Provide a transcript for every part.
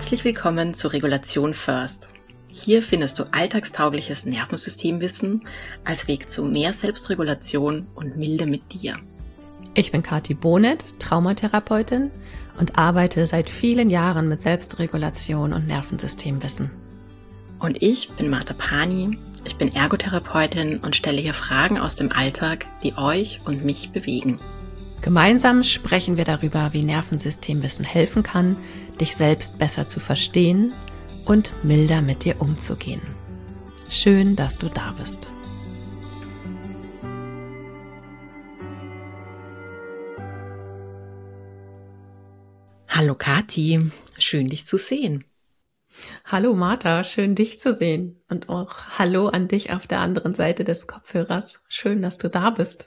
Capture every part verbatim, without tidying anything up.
Herzlich willkommen zu Regulation First. Hier findest du alltagstaugliches Nervensystemwissen als Weg zu mehr Selbstregulation und Milde mit dir. Ich bin Kathi Bonet, Traumatherapeutin und arbeite seit vielen Jahren mit Selbstregulation und Nervensystemwissen. Und ich bin Martha Pani, ich bin Ergotherapeutin und stelle hier Fragen aus dem Alltag, die euch und mich bewegen. Gemeinsam sprechen wir darüber, wie Nervensystemwissen helfen kann, dich selbst besser zu verstehen und milder mit dir umzugehen. Schön, dass du da bist. Hallo Kathi, schön dich zu sehen. Hallo Martha, schön dich zu sehen und auch hallo an dich auf der anderen Seite des Kopfhörers. Schön, dass du da bist.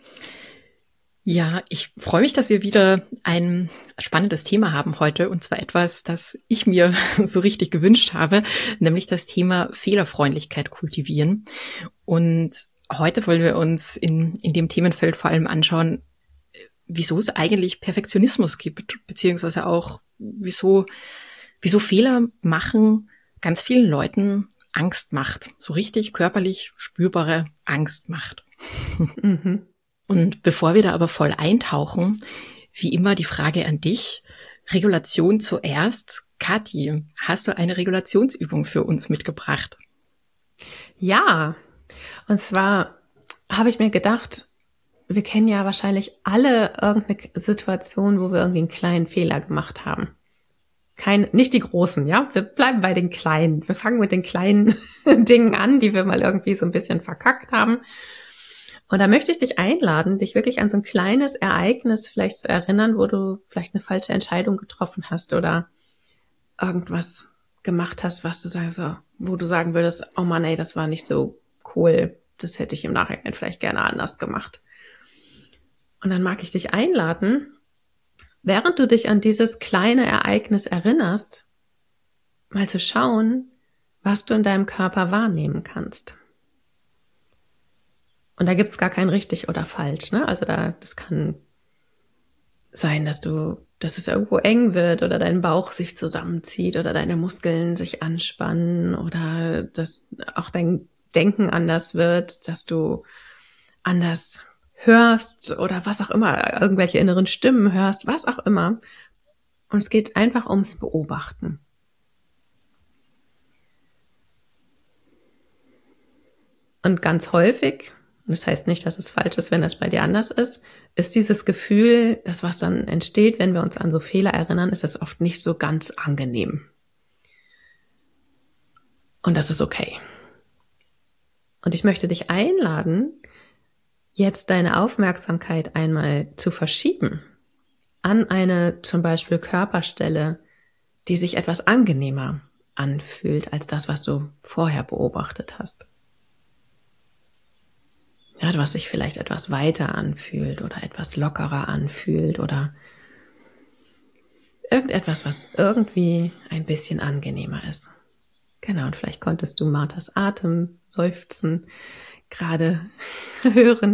Ja, ich freue mich, dass wir wieder ein spannendes Thema haben heute, und zwar etwas, das ich mir so richtig gewünscht habe, nämlich das Thema Fehlerfreundlichkeit kultivieren. Und heute wollen wir uns in, in dem Themenfeld vor allem anschauen, wieso es eigentlich Perfektionismus gibt, beziehungsweise auch wieso, wieso Fehler machen ganz vielen Leuten Angst macht, so richtig körperlich spürbare Angst macht. Mhm. Und bevor wir da aber voll eintauchen, wie immer die Frage an dich, Regulation zuerst. Kathi, hast du eine Regulationsübung für uns mitgebracht? Ja, und zwar habe ich mir gedacht, wir kennen ja wahrscheinlich alle irgendeine Situation, wo wir irgendwie einen kleinen Fehler gemacht haben. Kein, nicht die großen, ja? Wir bleiben bei den kleinen. Wir fangen mit den kleinen Dingen an, die wir mal irgendwie so ein bisschen verkackt haben. Und da möchte ich dich einladen, dich wirklich an so ein kleines Ereignis vielleicht zu erinnern, wo du vielleicht eine falsche Entscheidung getroffen hast oder irgendwas gemacht hast, was du sagst, so, wo du sagen würdest, oh Mann, ey, das war nicht so cool. Das hätte ich im Nachhinein vielleicht gerne anders gemacht. Und dann mag ich dich einladen, während du dich an dieses kleine Ereignis erinnerst, mal zu schauen, was du in deinem Körper wahrnehmen kannst. Und da gibt's gar kein richtig oder falsch, ne? Also da, das kann sein, dass du, dass es irgendwo eng wird oder dein Bauch sich zusammenzieht oder deine Muskeln sich anspannen oder dass auch dein Denken anders wird, dass du anders hörst oder was auch immer, irgendwelche inneren Stimmen hörst, was auch immer. Und es geht einfach ums Beobachten. Und ganz häufig, das heißt nicht, dass es falsch ist, wenn das bei dir anders ist, ist dieses Gefühl, das was dann entsteht, wenn wir uns an so Fehler erinnern, ist es oft nicht so ganz angenehm. Und das ist okay. Und ich möchte dich einladen, jetzt deine Aufmerksamkeit einmal zu verschieben an eine zum Beispiel Körperstelle, die sich etwas angenehmer anfühlt als das, was du vorher beobachtet hast. Ja, was sich vielleicht etwas weiter anfühlt oder etwas lockerer anfühlt oder irgendetwas, was irgendwie ein bisschen angenehmer ist. Genau, und vielleicht konntest du Marthas Atem, Seufzen gerade hören.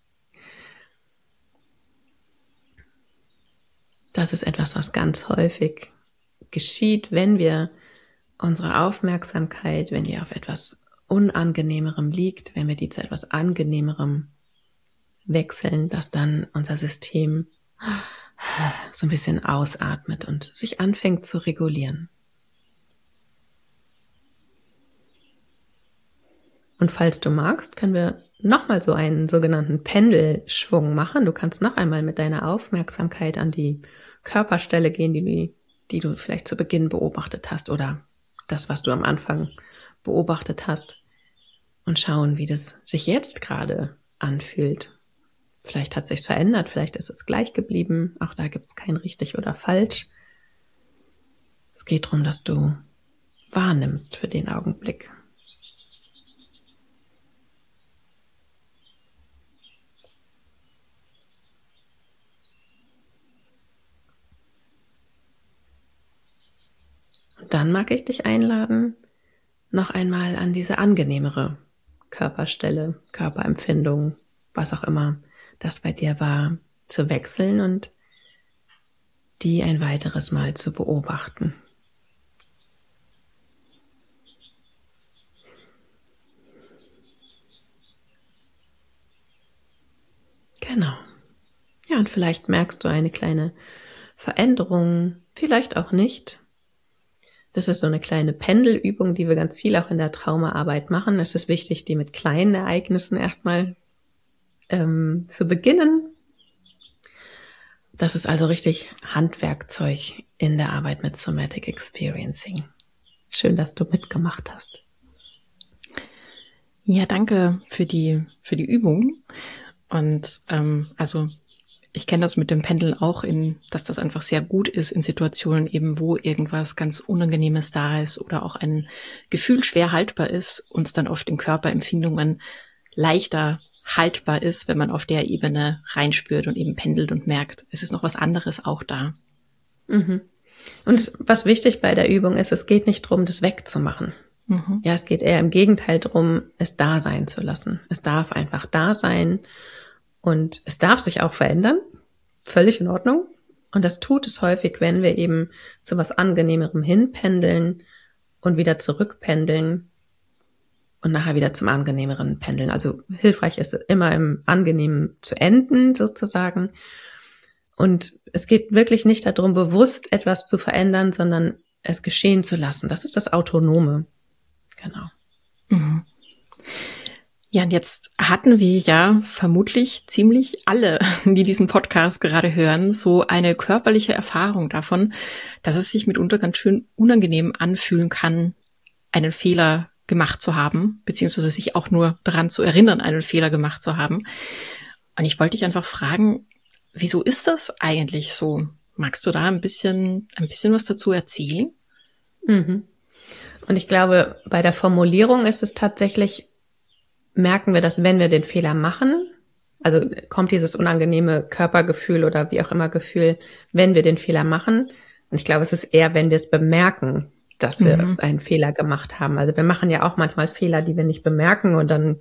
Das ist etwas, was ganz häufig geschieht, wenn wir unsere Aufmerksamkeit, wenn die auf etwas Unangenehmerem liegt, wenn wir die zu etwas Angenehmerem wechseln, dass dann unser System so ein bisschen ausatmet und sich anfängt zu regulieren. Und falls du magst, können wir nochmal so einen sogenannten Pendelschwung machen. Du kannst noch einmal mit deiner Aufmerksamkeit an die Körperstelle gehen, die, die du vielleicht zu Beginn beobachtet hast oder das, was du am Anfang beobachtet hast und schauen, wie das sich jetzt gerade anfühlt. Vielleicht hat es sich verändert, vielleicht ist es gleich geblieben. Auch da gibt es kein richtig oder falsch. Es geht darum, dass du wahrnimmst für den Augenblick. Und dann mag ich dich einladen, noch einmal an diese angenehmere Körperstelle, Körperempfindung, was auch immer das bei dir war, zu wechseln und die ein weiteres Mal zu beobachten. Genau. Ja, und vielleicht merkst du eine kleine Veränderung, vielleicht auch nicht. Das ist so eine kleine Pendelübung, die wir ganz viel auch in der Traumaarbeit machen. Es ist wichtig, die mit kleinen Ereignissen erstmal ähm, zu beginnen. Das ist also richtig Handwerkzeug in der Arbeit mit Somatic Experiencing. Schön, dass du mitgemacht hast. Ja, danke für die für die Übung. Und ähm, also ich kenne das mit dem Pendeln auch, in, dass das einfach sehr gut ist in Situationen eben, wo irgendwas ganz Unangenehmes da ist oder auch ein Gefühl schwer haltbar ist, uns dann oft in Körperempfindungen leichter haltbar ist, wenn man auf der Ebene reinspürt und eben pendelt und merkt, es ist noch was anderes auch da. Mhm. Und was wichtig bei der Übung ist, es geht nicht darum, das wegzumachen. Mhm. Ja, es geht eher im Gegenteil darum, es da sein zu lassen. Es darf einfach da sein und es darf sich auch verändern. Völlig in Ordnung. Und das tut es häufig, wenn wir eben zu was Angenehmerem hinpendeln und wieder zurückpendeln und nachher wieder zum Angenehmeren pendeln. Also hilfreich ist es immer im Angenehmen zu enden sozusagen. Und es geht wirklich nicht darum, bewusst etwas zu verändern, sondern es geschehen zu lassen. Das ist das Autonome. Genau. Mhm. Ja, und jetzt hatten wir ja vermutlich ziemlich alle, die diesen Podcast gerade hören, so eine körperliche Erfahrung davon, dass es sich mitunter ganz schön unangenehm anfühlen kann, einen Fehler gemacht zu haben, beziehungsweise sich auch nur daran zu erinnern, einen Fehler gemacht zu haben. Und ich wollte dich einfach fragen, wieso ist das eigentlich so? Magst du da ein bisschen, ein bisschen was dazu erzählen? Mhm. Und ich glaube, bei der Formulierung ist es tatsächlich, merken wir, dass wenn wir den Fehler machen, also kommt dieses unangenehme Körpergefühl oder wie auch immer Gefühl, wenn wir den Fehler machen. Und ich glaube, es ist eher, wenn wir es bemerken, dass wir mhm. einen Fehler gemacht haben. Also wir machen ja auch manchmal Fehler, die wir nicht bemerken und dann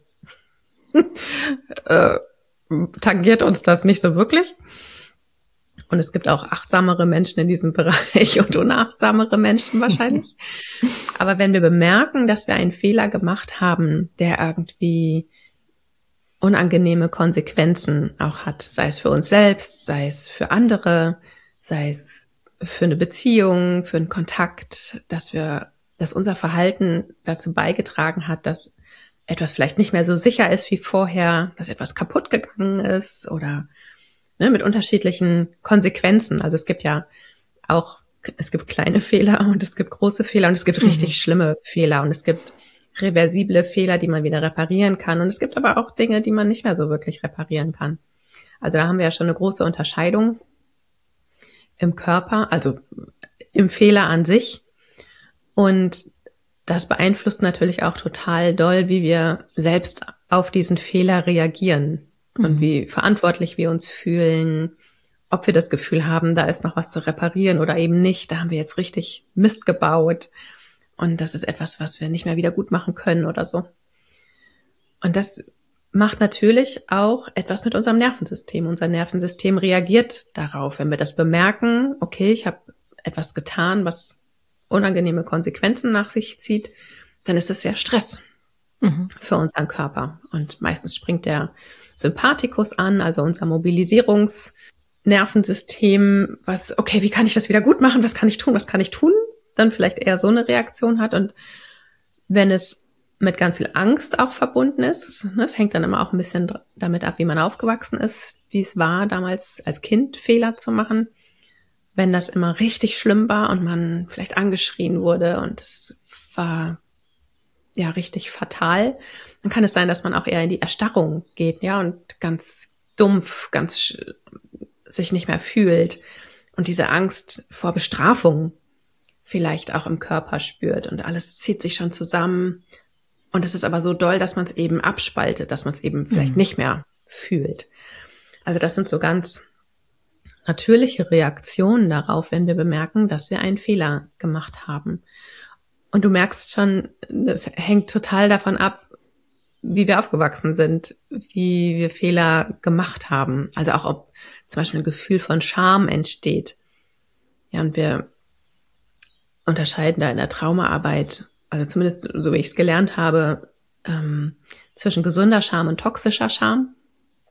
äh, tangiert uns das nicht so wirklich. Und es gibt auch achtsamere Menschen in diesem Bereich und unachtsamere Menschen wahrscheinlich. Aber wenn wir bemerken, dass wir einen Fehler gemacht haben, der irgendwie unangenehme Konsequenzen auch hat, sei es für uns selbst, sei es für andere, sei es für eine Beziehung, für einen Kontakt, dass wir, dass unser Verhalten dazu beigetragen hat, dass etwas vielleicht nicht mehr so sicher ist wie vorher, dass etwas kaputt gegangen ist oder ne, mit unterschiedlichen Konsequenzen. Also es gibt ja auch, es gibt kleine Fehler und es gibt große Fehler und es gibt mhm. richtig schlimme Fehler und es gibt reversible Fehler, die man wieder reparieren kann und es gibt aber auch Dinge, die man nicht mehr so wirklich reparieren kann. Also da haben wir ja schon eine große Unterscheidung im Körper, also im Fehler an sich. Und das beeinflusst natürlich auch total doll, wie wir selbst auf diesen Fehler reagieren mhm. und wie verantwortlich wir uns fühlen, ob wir das Gefühl haben, da ist noch was zu reparieren oder eben nicht. Da haben wir jetzt richtig Mist gebaut und das ist etwas, was wir nicht mehr wieder gut machen können oder so. Und das macht natürlich auch etwas mit unserem Nervensystem. Unser Nervensystem reagiert darauf, wenn wir das bemerken, okay, ich habe etwas getan, was unangenehme Konsequenzen nach sich zieht, dann ist das ja Stress mhm. für unseren Körper. Und meistens springt der Sympathikus an, also unser Mobilisierungsnervensystem, was, okay, wie kann ich das wieder gut machen? Was kann ich tun? Was kann ich tun? Dann vielleicht eher so eine Reaktion hat. Und wenn es mit ganz viel Angst auch verbunden ist, es hängt dann immer auch ein bisschen damit ab, wie man aufgewachsen ist, wie es war, damals als Kind Fehler zu machen. Wenn das immer richtig schlimm war und man vielleicht angeschrien wurde und es war ja richtig fatal, dann kann es sein, dass man auch eher in die Erstarrung geht, ja, und ganz dumpf, ganz sich nicht mehr fühlt und diese Angst vor Bestrafung vielleicht auch im Körper spürt und alles zieht sich schon zusammen und es ist aber so doll, dass man es eben abspaltet, dass man es eben vielleicht mhm. nicht mehr fühlt. Also das sind so ganz natürliche Reaktionen darauf, wenn wir bemerken, dass wir einen Fehler gemacht haben. Und du merkst schon, das hängt total davon ab, wie wir aufgewachsen sind, wie wir Fehler gemacht haben. Also auch ob zum Beispiel ein Gefühl von Scham entsteht. Ja, und wir unterscheiden da in der Traumaarbeit, also zumindest so wie ich es gelernt habe, ähm, zwischen gesunder Scham und toxischer Scham.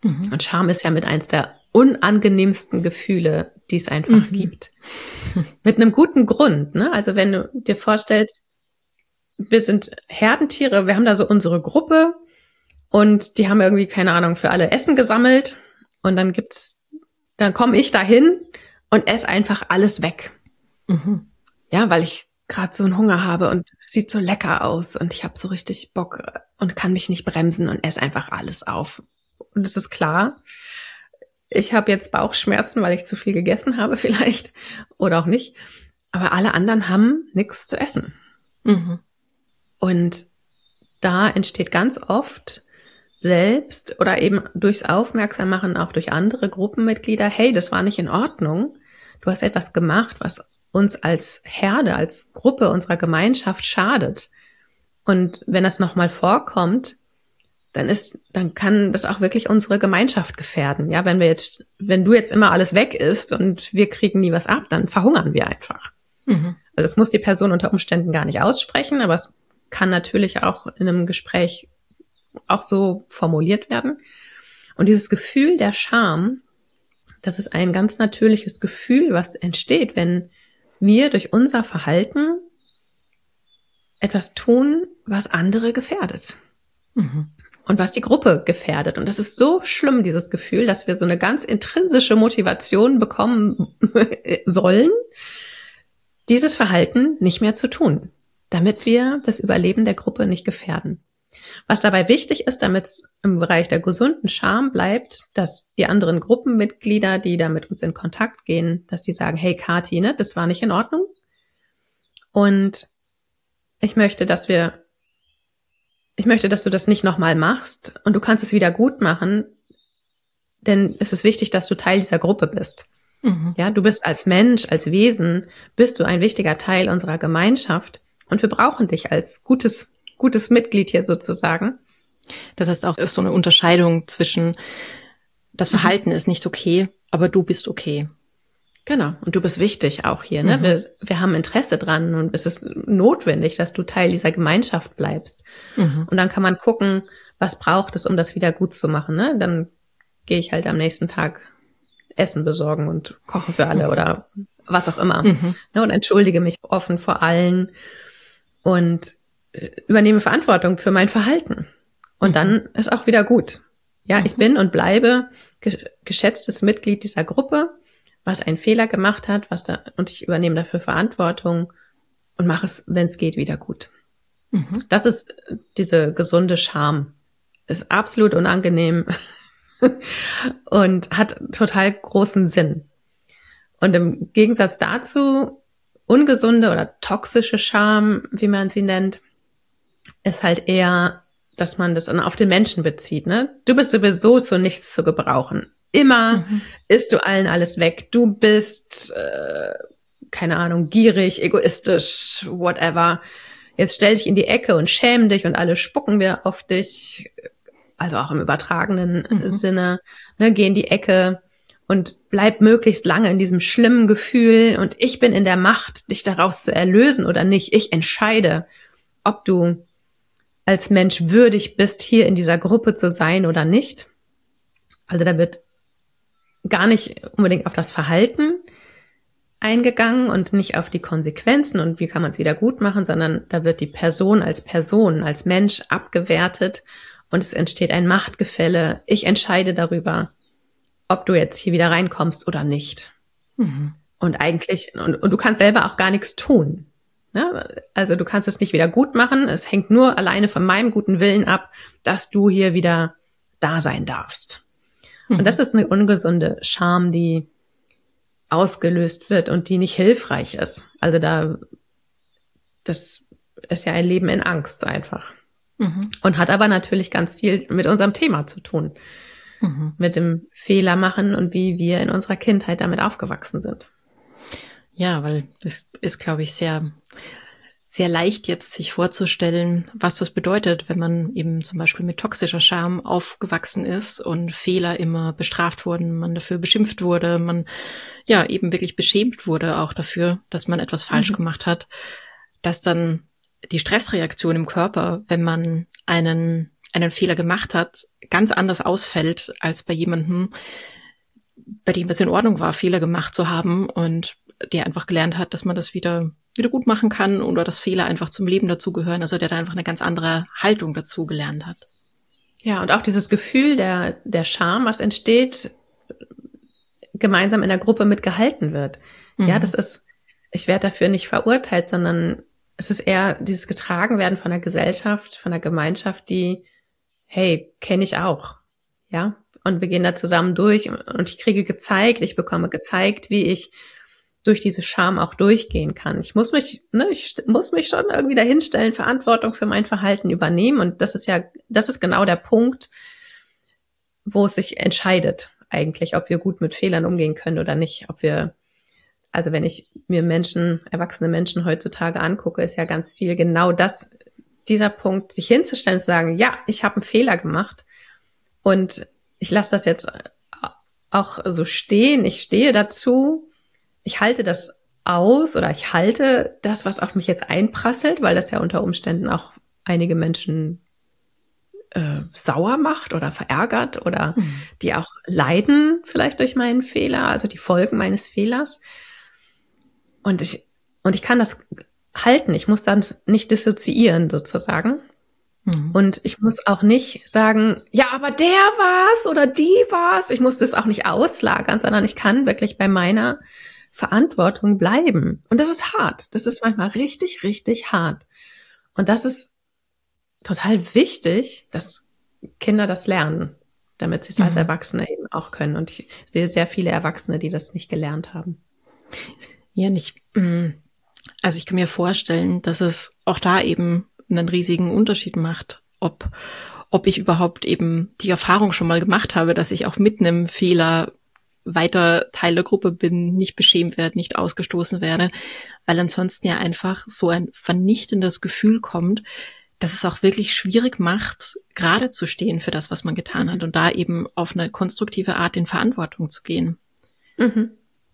Mhm. Und Scham ist ja mit eins der unangenehmsten Gefühle, die es einfach mhm. gibt. Mit einem guten Grund, ne? Also wenn du dir vorstellst, wir sind Herdentiere, wir haben da so unsere Gruppe und die haben irgendwie, keine Ahnung, für alle Essen gesammelt und dann gibt's, dann komme ich dahin und esse einfach alles weg. Mhm. Ja, weil ich gerade so einen Hunger habe und es sieht so lecker aus und ich habe so richtig Bock und kann mich nicht bremsen und esse einfach alles auf. Und es ist klar, ich habe jetzt Bauchschmerzen, weil ich zu viel gegessen habe vielleicht oder auch nicht. Aber alle anderen haben nichts zu essen. Mhm. Und da entsteht ganz oft selbst oder eben durchs Aufmerksammachen auch durch andere Gruppenmitglieder, hey, das war nicht in Ordnung. Du hast etwas gemacht, was uns als Herde, als Gruppe unserer Gemeinschaft schadet. Und wenn das nochmal vorkommt, dann ist, dann kann das auch wirklich unsere Gemeinschaft gefährden. Ja, wenn wir jetzt, wenn du jetzt immer alles weg isst und wir kriegen nie was ab, dann verhungern wir einfach. Mhm. Also das muss die Person unter Umständen gar nicht aussprechen, aber es kann natürlich auch in einem Gespräch auch so formuliert werden. Und dieses Gefühl der Scham, das ist ein ganz natürliches Gefühl, was entsteht, wenn wir durch unser Verhalten etwas tun, was andere gefährdet. Mhm. Und was die Gruppe gefährdet. Und das ist so schlimm, dieses Gefühl, dass wir so eine ganz intrinsische Motivation bekommen sollen, dieses Verhalten nicht mehr zu tun, damit wir das Überleben der Gruppe nicht gefährden. Was dabei wichtig ist, damit es im Bereich der gesunden Scham bleibt, dass die anderen Gruppenmitglieder, die da mit uns in Kontakt gehen, dass die sagen, hey Kathi, ne, das war nicht in Ordnung. Und ich möchte, dass wir Ich möchte, dass du das nicht nochmal machst und du kannst es wieder gut machen, denn es ist wichtig, dass du Teil dieser Gruppe bist. Mhm. Ja, du bist als Mensch, als Wesen, bist du ein wichtiger Teil unserer Gemeinschaft und wir brauchen dich als gutes, gutes Mitglied hier sozusagen. Das heißt auch, ist so eine Unterscheidung zwischen, das Verhalten mhm. ist nicht okay, aber du bist okay. Genau. Und du bist wichtig auch hier, ne? Mhm. Wir, wir haben Interesse dran und es ist notwendig, dass du Teil dieser Gemeinschaft bleibst. Mhm. Und dann kann man gucken, was braucht es, um das wieder gut zu machen, ne? Dann gehe ich halt am nächsten Tag Essen besorgen und koche für alle mhm. oder was auch immer. Mhm. Ne? Und entschuldige mich offen vor allen und übernehme Verantwortung für mein Verhalten. Und mhm. dann ist auch wieder gut. Ja, mhm. ich bin und bleibe ge- geschätztes Mitglied dieser Gruppe, was einen Fehler gemacht hat, was da, und ich übernehme dafür Verantwortung und mache es, wenn es geht, wieder gut. Mhm. Das ist diese gesunde Scham. Ist absolut unangenehm und hat total großen Sinn. Und im Gegensatz dazu, ungesunde oder toxische Scham, wie man sie nennt, ist halt eher, dass man das auf den Menschen bezieht, ne? Du bist sowieso zu nichts zu gebrauchen. Immer mhm. isst du allen alles weg. Du bist, äh, keine Ahnung, gierig, egoistisch, whatever. Jetzt stell dich in die Ecke und schäm dich und alle spucken wir auf dich. Also auch im übertragenen mhm. Sinne. Ne, geh in die Ecke und bleib möglichst lange in diesem schlimmen Gefühl. Und ich bin in der Macht, dich daraus zu erlösen oder nicht. Ich entscheide, ob du als Mensch würdig bist, hier in dieser Gruppe zu sein oder nicht. Also da wird gar nicht unbedingt auf das Verhalten eingegangen und nicht auf die Konsequenzen und wie kann man es wieder gut machen, sondern da wird die Person als Person, als Mensch abgewertet und es entsteht ein Machtgefälle. Ich entscheide darüber, ob du jetzt hier wieder reinkommst oder nicht. Mhm. Und eigentlich, und, und du kannst selber auch gar nichts tun. Ne? Also du kannst es nicht wieder gut machen. Es hängt nur alleine von meinem guten Willen ab, dass du hier wieder da sein darfst. Und das ist eine ungesunde Scham, die ausgelöst wird und die nicht hilfreich ist. Also da, das ist ja ein Leben in Angst einfach. Mhm. Und hat aber natürlich ganz viel mit unserem Thema zu tun. Mhm. Mit dem Fehler machen und wie wir in unserer Kindheit damit aufgewachsen sind. Ja, weil es ist, glaube ich, sehr, sehr leicht jetzt sich vorzustellen, was das bedeutet, wenn man eben zum Beispiel mit toxischer Scham aufgewachsen ist und Fehler immer bestraft wurden, man dafür beschimpft wurde, man ja eben wirklich beschämt wurde auch dafür, dass man etwas falsch mhm. gemacht hat, dass dann die Stressreaktion im Körper, wenn man einen einen Fehler gemacht hat, ganz anders ausfällt als bei jemandem, bei dem es in Ordnung war, Fehler gemacht zu haben und der einfach gelernt hat, dass man das wieder, wieder gut machen kann oder dass Fehler einfach zum Leben dazugehören. Also der da einfach eine ganz andere Haltung dazu gelernt hat. Ja, und auch dieses Gefühl der, der Scham, was entsteht, gemeinsam in der Gruppe mitgehalten wird. Mhm. Ja, das ist, ich werde dafür nicht verurteilt, sondern es ist eher dieses Getragenwerden von der Gesellschaft, von der Gemeinschaft, die, hey, kenne ich auch. Ja, und wir gehen da zusammen durch und ich kriege gezeigt, ich bekomme gezeigt, wie ich durch diese Scham auch durchgehen kann. Ich muss mich, ne, ich muss mich schon irgendwie dahinstellen, Verantwortung für mein Verhalten übernehmen. Und das ist ja, das ist genau der Punkt, wo es sich entscheidet eigentlich, ob wir gut mit Fehlern umgehen können oder nicht. Ob wir, also wenn ich mir Menschen, erwachsene Menschen heutzutage angucke, ist ja ganz viel genau das, dieser Punkt, sich hinzustellen und zu sagen, ja, ich habe einen Fehler gemacht und ich lasse das jetzt auch so stehen, ich stehe dazu, ich halte das aus oder ich halte das, was auf mich jetzt einprasselt, weil das ja unter Umständen auch einige Menschen äh, sauer macht oder verärgert oder mhm. die auch leiden vielleicht durch meinen Fehler, also die Folgen meines Fehlers. Und ich, und ich kann das halten. Ich muss dann nicht dissoziieren sozusagen. Mhm. Und ich muss auch nicht sagen, ja, aber der war's oder die war's. Ich muss das auch nicht auslagern, sondern ich kann wirklich bei meiner Verantwortung bleiben. Und das ist hart. Das ist manchmal richtig, richtig hart. Und das ist total wichtig, dass Kinder das lernen, damit sie es mhm. als Erwachsene eben auch können. Und ich sehe sehr viele Erwachsene, die das nicht gelernt haben. Ja, nicht. Also ich kann mir vorstellen, dass es auch da eben einen riesigen Unterschied macht, ob, ob ich überhaupt eben die Erfahrung schon mal gemacht habe, dass ich auch mit einem Fehler weiter Teil der Gruppe bin, nicht beschämt werde, nicht ausgestoßen werde, weil ansonsten ja einfach so ein vernichtendes Gefühl kommt, dass es auch wirklich schwierig macht, gerade zu stehen für das, was man getan hat und da eben auf eine konstruktive Art in Verantwortung zu gehen. Mhm.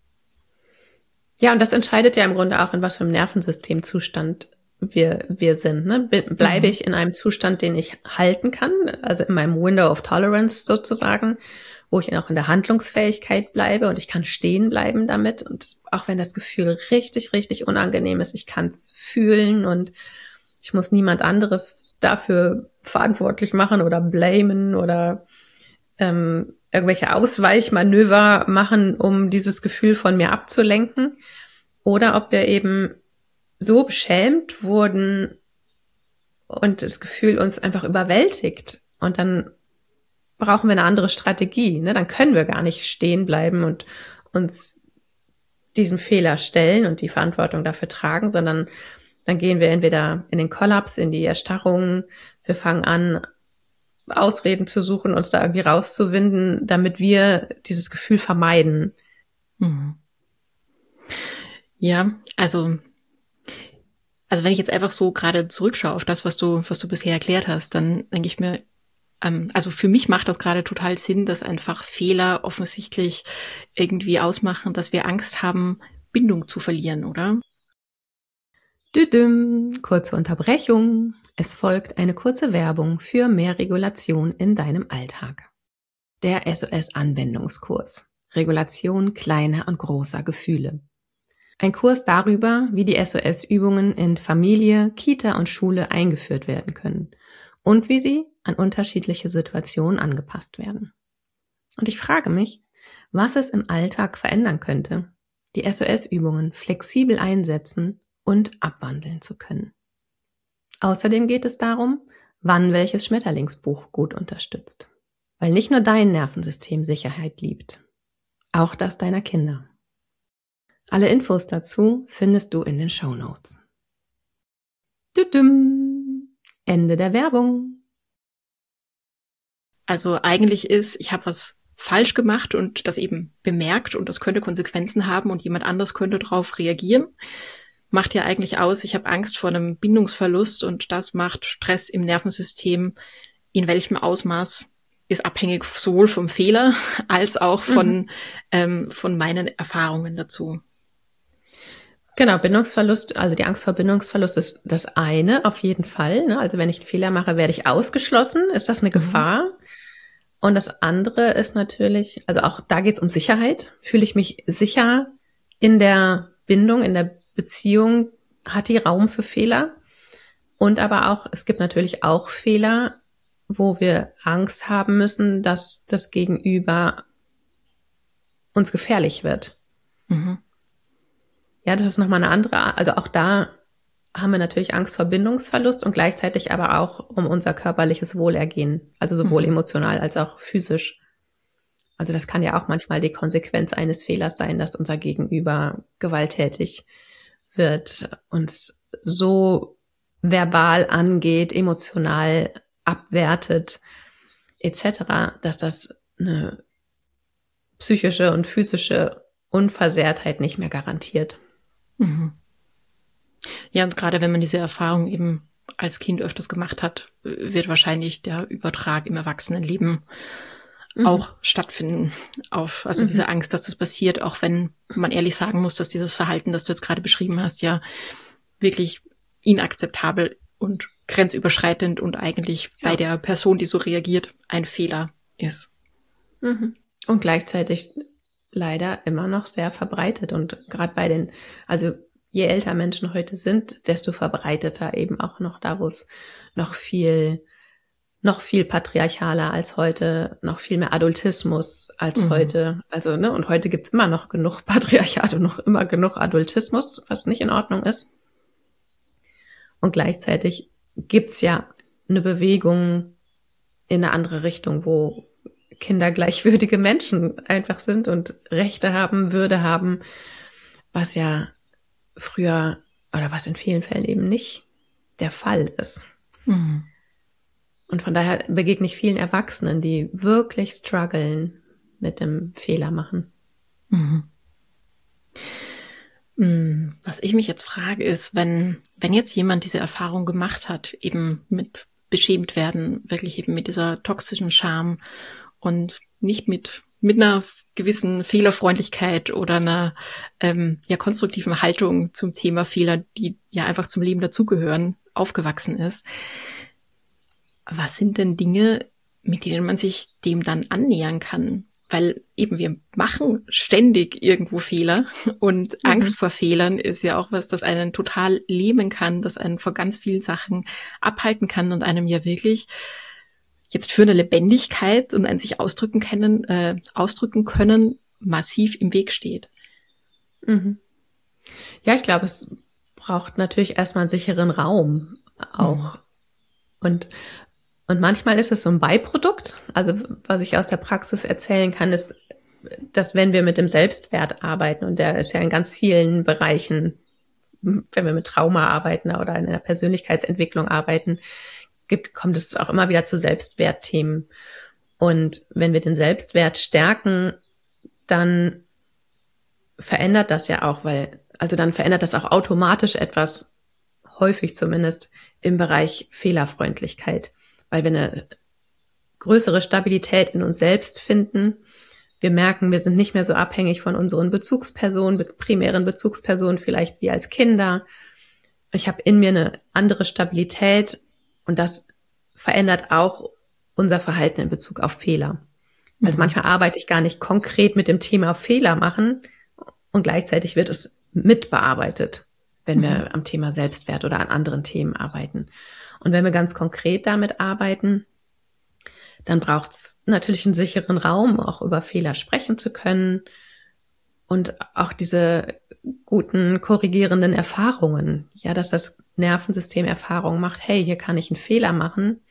Ja, und das entscheidet ja im Grunde auch, in was für einem Nervensystemzustand wir, wir sind. Ne? Bleibe mhm. ich in einem Zustand, den ich halten kann, also in meinem Window of Tolerance sozusagen, wo ich auch in der Handlungsfähigkeit bleibe und ich kann stehen bleiben damit. Und auch wenn das Gefühl richtig, richtig unangenehm ist, ich kann es fühlen und ich muss niemand anderes dafür verantwortlich machen oder blamen oder ähm, irgendwelche Ausweichmanöver machen, um dieses Gefühl von mir abzulenken. Oder ob wir eben so beschämt wurden und das Gefühl uns einfach überwältigt. Und dann brauchen wir eine andere Strategie. Ne? Dann können wir gar nicht stehen bleiben und uns diesem Fehler stellen und die Verantwortung dafür tragen, sondern dann gehen wir entweder in den Kollaps, in die Erstarrung. Wir fangen an, Ausreden zu suchen, uns da irgendwie rauszuwinden, damit wir dieses Gefühl vermeiden. Mhm. Ja, also, also wenn ich jetzt einfach so gerade zurückschaue auf das, was du, was du bisher erklärt hast, dann denke ich mir, ähm, also für mich macht das gerade total Sinn, dass einfach Fehler offensichtlich irgendwie ausmachen, dass wir Angst haben, Bindung zu verlieren, oder? Düdüm, kurze Unterbrechung. Es folgt eine kurze Werbung für mehr Regulation in deinem Alltag. Der S O S-Anwendungskurs. Regulation kleiner und großer Gefühle. Ein Kurs darüber, wie die S O S-Übungen in Familie, Kita und Schule eingeführt werden können und wie sie an unterschiedliche Situationen angepasst werden. Und ich frage mich, was es im Alltag verändern könnte, die S O S-Übungen flexibel einsetzen und abwandeln zu können. Außerdem geht es darum, wann welches Schmetterlingsbuch gut unterstützt. Weil nicht nur dein Nervensystem Sicherheit liebt, auch das deiner Kinder. Alle Infos dazu findest du in den Shownotes. Düdüm. Ende der Werbung. Also eigentlich ist, ich habe was falsch gemacht und das eben bemerkt und das könnte Konsequenzen haben und jemand anders könnte darauf reagieren. Macht ja eigentlich aus, ich habe Angst vor einem Bindungsverlust und das macht Stress im Nervensystem. In welchem Ausmaß ist abhängig sowohl vom Fehler als auch von, mhm. ähm, von meinen Erfahrungen dazu. Genau, Bindungsverlust, also die Angst vor Bindungsverlust ist das eine, auf jeden Fall. Ne? Also wenn ich einen Fehler mache, werde ich ausgeschlossen. Ist das eine Mhm. Gefahr? Und das andere ist natürlich, also auch da geht es um Sicherheit. Fühle ich mich sicher in der Bindung, in der Beziehung? Hat die Raum für Fehler? Und aber auch, es gibt natürlich auch Fehler, wo wir Angst haben müssen, dass das Gegenüber uns gefährlich wird. Mhm. Ja, das ist nochmal eine andere, also auch da haben wir natürlich Angst vor Bindungsverlust und gleichzeitig aber auch um unser körperliches Wohlergehen, also sowohl Mhm. emotional als auch physisch. Also das kann ja auch manchmal die Konsequenz eines Fehlers sein, dass unser Gegenüber gewalttätig wird, uns so verbal angeht, emotional abwertet, et cetera, dass das eine psychische und physische Unversehrtheit nicht mehr garantiert. Mhm. Ja, und gerade wenn man diese Erfahrung eben als Kind öfters gemacht hat, wird wahrscheinlich der Übertrag im Erwachsenenleben Mhm. auch stattfinden. Auf, also Mhm. diese Angst, dass das passiert, auch wenn man ehrlich sagen muss, dass dieses Verhalten, das du jetzt gerade beschrieben hast, ja wirklich inakzeptabel und grenzüberschreitend und eigentlich Ja. bei der Person, die so reagiert, ein Fehler ist. Mhm. Und gleichzeitig leider immer noch sehr verbreitet. Und gerade bei den, also je älter Menschen heute sind, desto verbreiteter eben auch noch da, wo es noch viel, noch viel patriarchaler als heute, noch viel mehr Adultismus als Mhm. heute. Also, ne, und heute gibt's immer noch genug Patriarchat und noch immer genug Adultismus, was nicht in Ordnung ist. Und gleichzeitig gibt's ja eine Bewegung in eine andere Richtung, wo Kinder gleichwürdige Menschen einfach sind und Rechte haben, Würde haben, was ja früher oder was in vielen Fällen eben nicht der Fall ist. Mhm. Und von daher begegne ich vielen Erwachsenen, die wirklich strugglen mit dem Fehler machen. Mhm. Was ich mich jetzt frage, ist, wenn, wenn jetzt jemand diese Erfahrung gemacht hat, eben mit beschämt werden, wirklich eben mit dieser toxischen Scham und nicht mit, mit einer gewissen Fehlerfreundlichkeit oder einer ähm, ja, konstruktiven Haltung zum Thema Fehler, die ja einfach zum Leben dazugehören, aufgewachsen ist. Was sind denn Dinge, mit denen man sich dem dann annähern kann? Weil eben wir machen ständig irgendwo Fehler und Mhm. Angst vor Fehlern ist ja auch was, das einen total lähmen kann, das einen vor ganz vielen Sachen abhalten kann und einem ja wirklich jetzt für eine Lebendigkeit und ein sich ausdrücken können, äh, ausdrücken können, massiv im Weg steht. Mhm. Ja, ich glaube, es braucht natürlich erstmal einen sicheren Raum auch. Mhm. Und Und manchmal ist es so ein Beiprodukt. Also was ich aus der Praxis erzählen kann, ist, dass wenn wir mit dem Selbstwert arbeiten, und der ist ja in ganz vielen Bereichen, wenn wir mit Trauma arbeiten oder in einer Persönlichkeitsentwicklung arbeiten, gibt, kommt es auch immer wieder zu Selbstwertthemen. Und wenn wir den Selbstwert stärken, dann verändert das ja auch, weil, also dann verändert das auch automatisch etwas, häufig zumindest, im Bereich Fehlerfreundlichkeit. Weil wir eine größere Stabilität in uns selbst finden. Wir merken, wir sind nicht mehr so abhängig von unseren Bezugspersonen, primären Bezugspersonen, vielleicht wie als Kinder. Ich habe in mir eine andere Stabilität und das verändert auch unser Verhalten in Bezug auf Fehler. Also Mhm. manchmal arbeite ich gar nicht konkret mit dem Thema Fehler machen und gleichzeitig wird es mitbearbeitet, wenn wir Mhm. am Thema Selbstwert oder an anderen Themen arbeiten. Und wenn wir ganz konkret damit arbeiten, dann braucht es natürlich einen sicheren Raum, auch über Fehler sprechen zu können und auch diese guten korrigierenden Erfahrungen, ja, dass das Nervensystem Erfahrungen macht, hey, hier kann ich einen Fehler machen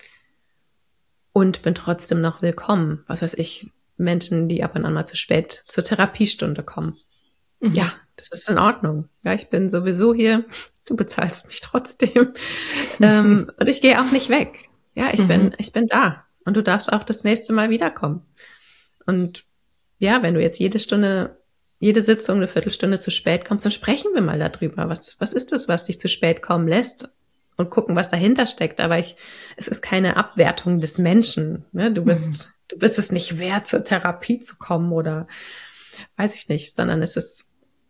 und bin trotzdem noch willkommen. Was weiß ich, Menschen, die ab und an mal zu spät zur Therapiestunde kommen. Mhm. Ja, das ist in Ordnung. Ja, ich bin sowieso hier, du bezahlst mich trotzdem. ähm, und ich gehe auch nicht weg. Ja, ich Mhm. bin, ich bin da. Und du darfst auch das nächste Mal wiederkommen. Und ja, wenn du jetzt jede Stunde, jede Sitzung eine Viertelstunde zu spät kommst, dann sprechen wir mal darüber. Was, was ist das, was dich zu spät kommen lässt? Und gucken, was dahinter steckt. Aber ich, es ist keine Abwertung des Menschen. Ne? Du bist, Mhm. du bist es nicht wert, zur Therapie zu kommen oder weiß ich nicht, sondern es ist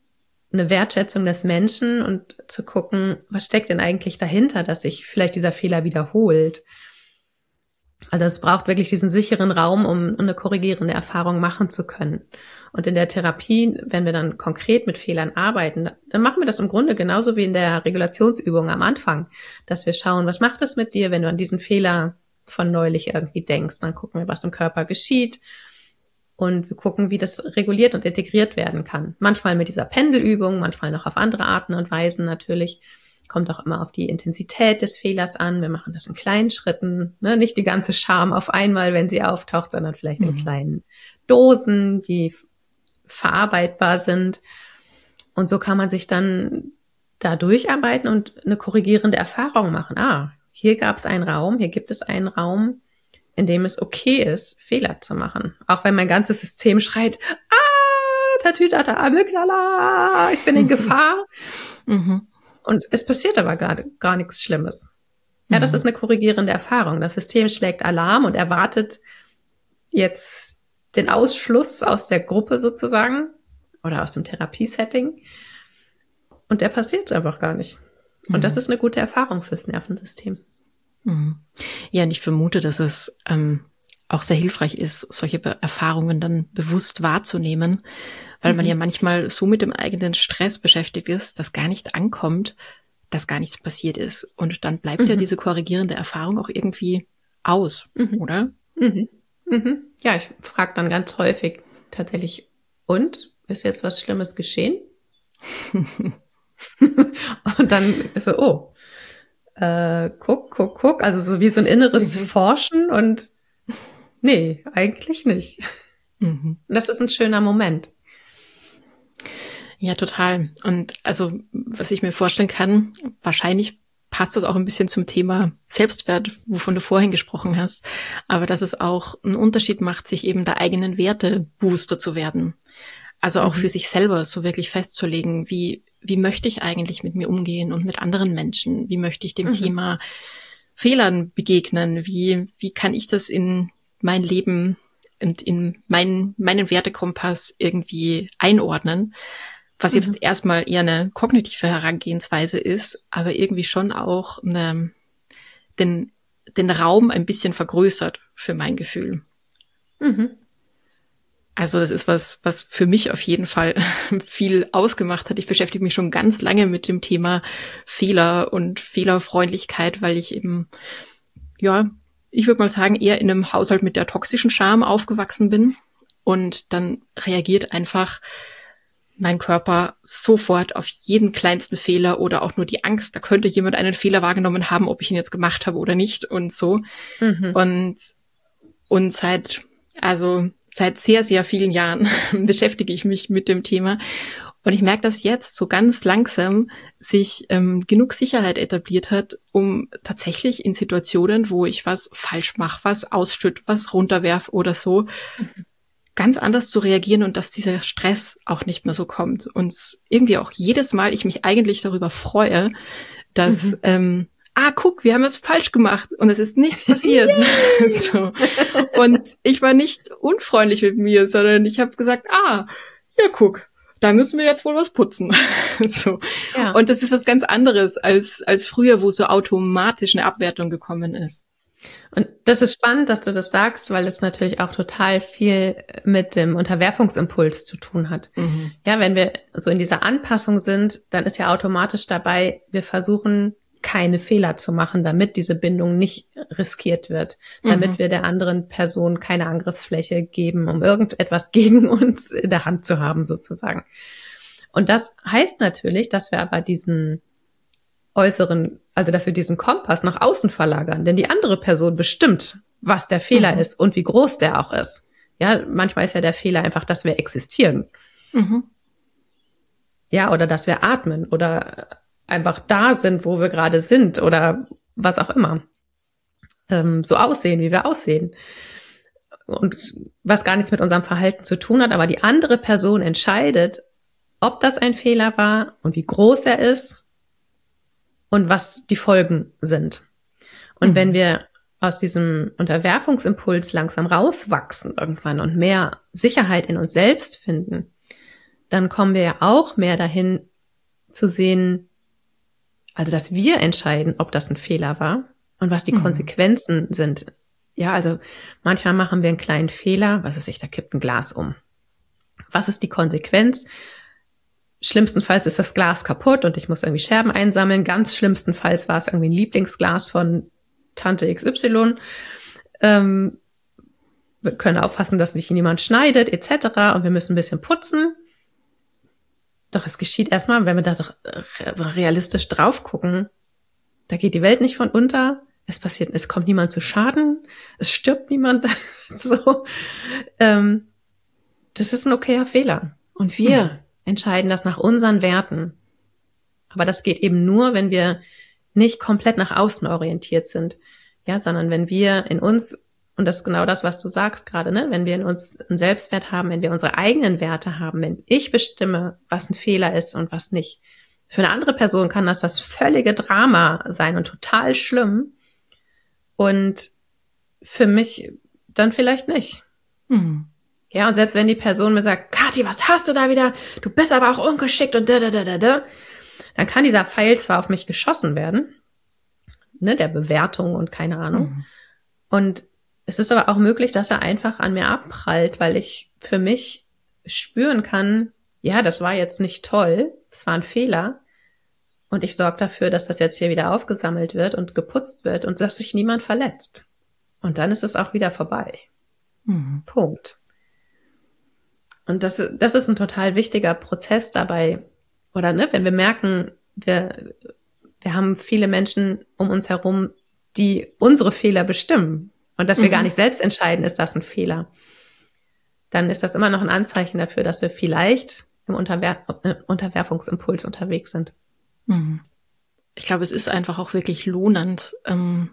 eine Wertschätzung des Menschen und zu gucken, was steckt denn eigentlich dahinter, dass sich vielleicht dieser Fehler wiederholt. Also es braucht wirklich diesen sicheren Raum, um eine korrigierende Erfahrung machen zu können. Und in der Therapie, wenn wir dann konkret mit Fehlern arbeiten, dann machen wir das im Grunde genauso wie in der Regulationsübung am Anfang, dass wir schauen, was macht es mit dir, wenn du an diesen Fehler von neulich irgendwie denkst. Dann gucken wir, was im Körper geschieht und wir gucken, wie das reguliert und integriert werden kann. Manchmal mit dieser Pendelübung, manchmal noch auf andere Arten und Weisen natürlich. Kommt auch immer auf die Intensität des Fehlers an. Wir machen das in kleinen Schritten, ne? Nicht die ganze Scham auf einmal, wenn sie auftaucht, sondern vielleicht in mhm. kleinen Dosen, die verarbeitbar sind. Und so kann man sich dann da durcharbeiten und eine korrigierende Erfahrung machen. Ah, hier gab es einen Raum, hier gibt es einen Raum, in dem es okay ist, Fehler zu machen. Auch wenn mein ganzes System schreit, ah, Tatütata, Amygdala, ich bin in Gefahr. Mhm. Und es passiert aber gar, gar nichts Schlimmes. Ja, das ist eine korrigierende Erfahrung. Das System schlägt Alarm und erwartet jetzt den Ausschluss aus der Gruppe sozusagen oder aus dem Therapiesetting. Und der passiert einfach gar nicht. Und mhm. das ist eine gute Erfahrung fürs Nervensystem. Mhm. Ja, und ich vermute, dass es ähm, auch sehr hilfreich ist, solche Be- Erfahrungen dann bewusst wahrzunehmen, weil man ja manchmal so mit dem eigenen Stress beschäftigt ist, dass gar nicht ankommt, dass gar nichts passiert ist. Und dann bleibt mhm. ja diese korrigierende Erfahrung auch irgendwie aus, mhm. oder? Mhm. Mhm. Ja, ich frage dann ganz häufig tatsächlich, und? Ist jetzt was Schlimmes geschehen? Und dann so, oh, äh, guck, guck, guck, also so wie so ein inneres mhm. Forschen und nee, eigentlich nicht. Mhm. Und das ist ein schöner Moment. Ja, total. Und also, was ich mir vorstellen kann, wahrscheinlich passt das auch ein bisschen zum Thema Selbstwert, wovon du vorhin gesprochen hast, aber dass es auch einen Unterschied macht, sich eben der eigenen Werte bewusster zu werden. Also auch mhm. für sich selber so wirklich festzulegen, wie, wie möchte ich eigentlich mit mir umgehen und mit anderen Menschen? Wie möchte ich dem mhm. Thema Fehlern begegnen? Wie, wie kann ich das in mein Leben und in meinen, meinen Wertekompass irgendwie einordnen? Was jetzt mhm. erstmal eher eine kognitive Herangehensweise ist, aber irgendwie schon auch eine, den, den Raum ein bisschen vergrößert für mein Gefühl. Mhm. Also das ist was, was für mich auf jeden Fall viel ausgemacht hat. Ich beschäftige mich schon ganz lange mit dem Thema Fehler und Fehlerfreundlichkeit, weil ich eben, ja, ich würde mal sagen, eher in einem Haushalt mit der toxischen Scham aufgewachsen bin. Und dann reagiert einfach mein Körper sofort auf jeden kleinsten Fehler oder auch nur die Angst, da könnte jemand einen Fehler wahrgenommen haben, ob ich ihn jetzt gemacht habe oder nicht und so. Mhm. Und, und seit, also seit sehr, sehr vielen Jahren beschäftige ich mich mit dem Thema. Und ich merke, dass jetzt so ganz langsam sich ähm, genug Sicherheit etabliert hat, um tatsächlich in Situationen, wo ich was falsch mache, was ausstütt, was runterwerf oder so, mhm. ganz anders zu reagieren und dass dieser Stress auch nicht mehr so kommt. Und irgendwie auch jedes Mal ich mich eigentlich darüber freue, dass, mhm. ähm, ah, guck, wir haben es falsch gemacht und es ist nichts passiert. so. Und ich war nicht unfreundlich mit mir, sondern ich habe gesagt, ah, ja, guck, da müssen wir jetzt wohl was putzen. so. Ja. Und das ist was ganz anderes als, als früher, wo so automatisch eine Abwertung gekommen ist. Und das ist spannend, dass du das sagst, weil es natürlich auch total viel mit dem Unterwerfungsimpuls zu tun hat. Mhm. Ja, wenn wir so in dieser Anpassung sind, dann ist ja automatisch dabei, wir versuchen keine Fehler zu machen, damit diese Bindung nicht riskiert wird, damit mhm. wir der anderen Person keine Angriffsfläche geben, um irgendetwas gegen uns in der Hand zu haben, sozusagen. Und das heißt natürlich, dass wir aber diesen äußeren, also dass wir diesen Kompass nach außen verlagern, denn die andere Person bestimmt, was der Fehler mhm. ist und wie groß der auch ist. Ja, manchmal ist ja der Fehler einfach, dass wir existieren. Mhm. Ja, oder dass wir atmen oder einfach da sind, wo wir gerade sind oder was auch immer. Ähm, so aussehen, wie wir aussehen. Und was gar nichts mit unserem Verhalten zu tun hat, aber die andere Person entscheidet, ob das ein Fehler war und wie groß er ist und was die Folgen sind. Und mhm. wenn wir aus diesem Unterwerfungsimpuls langsam rauswachsen irgendwann und mehr Sicherheit in uns selbst finden, dann kommen wir ja auch mehr dahin zu sehen, also dass wir entscheiden, ob das ein Fehler war und was die mhm. Konsequenzen sind. Ja, also manchmal machen wir einen kleinen Fehler, was weiß ich, da kippt ein Glas um. Was ist die Konsequenz? Schlimmstenfalls ist das Glas kaputt und ich muss irgendwie Scherben einsammeln. Ganz schlimmstenfalls war es irgendwie ein Lieblingsglas von Tante X Y. Ähm, wir können aufpassen, dass sich niemand schneidet, et cetera. Und wir müssen ein bisschen putzen. Doch es geschieht erstmal, wenn wir da realistisch drauf gucken, da geht die Welt nicht von unter. Es passiert, es kommt niemand zu Schaden. Es stirbt niemand. so. Ähm, das ist ein okayer Fehler. Und wir mhm. entscheiden das nach unseren Werten. Aber das geht eben nur, wenn wir nicht komplett nach außen orientiert sind. Ja, sondern wenn wir in uns, und das ist genau das, was du sagst gerade, ne, wenn wir in uns einen Selbstwert haben, wenn wir unsere eigenen Werte haben, wenn ich bestimme, was ein Fehler ist und was nicht. Für eine andere Person kann das das völlige Drama sein und total schlimm. Und für mich dann vielleicht nicht. Mhm. Ja, und selbst wenn die Person mir sagt, Kathi, was hast du da wieder? Du bist aber auch ungeschickt und da, da, da, da, da. Dann kann dieser Pfeil zwar auf mich geschossen werden, ne, der Bewertung und keine Ahnung. Mhm. Und es ist aber auch möglich, dass er einfach an mir abprallt, weil ich für mich spüren kann, ja, das war jetzt nicht toll, das war ein Fehler. Und ich sorge dafür, dass das jetzt hier wieder aufgesammelt wird und geputzt wird und dass sich niemand verletzt. Und dann ist es auch wieder vorbei. Mhm. Punkt. Und das, das ist ein total wichtiger Prozess dabei. Oder ne, wenn wir merken, wir, wir haben viele Menschen um uns herum, die unsere Fehler bestimmen. Und dass wir mhm. gar nicht selbst entscheiden, ist das ein Fehler. Dann ist das immer noch ein Anzeichen dafür, dass wir vielleicht im Unterwer- Unterwerfungsimpuls unterwegs sind. Mhm. Ich glaube, es ist einfach auch wirklich lohnend ähm,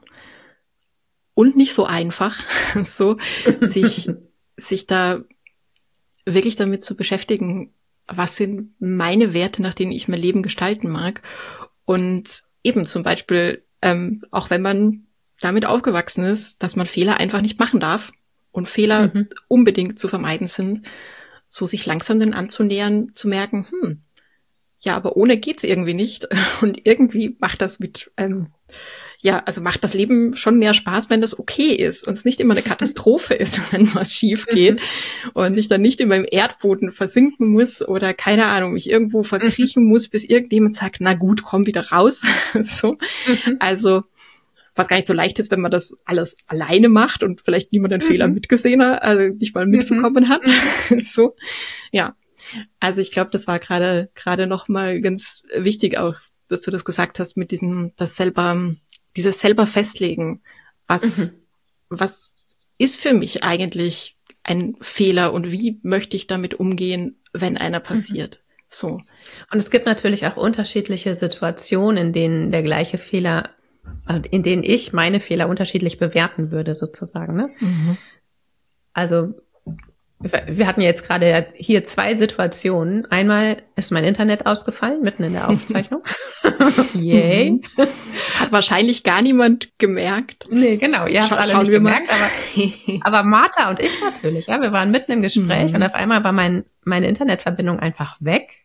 und nicht so einfach, so sich, sich da wirklich damit zu beschäftigen, was sind meine Werte, nach denen ich mein Leben gestalten mag. Und eben zum Beispiel, ähm, auch wenn man damit aufgewachsen ist, dass man Fehler einfach nicht machen darf und Fehler mhm. unbedingt zu vermeiden sind, so sich langsam dann anzunähern, zu merken, hm, ja, aber ohne geht's irgendwie nicht. Und irgendwie macht das mit, ähm, ja, also macht das Leben schon mehr Spaß, wenn das okay ist und es nicht immer eine Katastrophe ist, wenn was schief geht und ich dann nicht immer im Erdboden versinken muss oder keine Ahnung, mich irgendwo verkriechen muss, bis irgendjemand sagt, na gut, komm wieder raus. so. Also, was gar nicht so leicht ist, wenn man das alles alleine macht und vielleicht niemand den mhm. Fehler mitgesehen hat, also nicht mal mitbekommen mhm. hat. so, ja. Also ich glaube, das war gerade gerade noch mal ganz wichtig auch, dass du das gesagt hast mit diesem, das selber, dieses selber festlegen. Was, mhm. was ist für mich eigentlich ein Fehler und wie möchte ich damit umgehen, wenn einer passiert? Mhm. So. Und es gibt natürlich auch unterschiedliche Situationen, in denen der gleiche Fehler, in denen ich meine Fehler unterschiedlich bewerten würde, sozusagen, ne? Mhm. Also, wir hatten jetzt gerade hier zwei Situationen. Einmal ist mein Internet ausgefallen, mitten in der Aufzeichnung. Yay. Hat wahrscheinlich gar niemand gemerkt. Nee, genau. Ihr habt Scha- alle nicht gemerkt, aber, aber Martha und ich natürlich. Ja, wir waren mitten im Gespräch mhm. und auf einmal war mein, meine Internetverbindung einfach weg.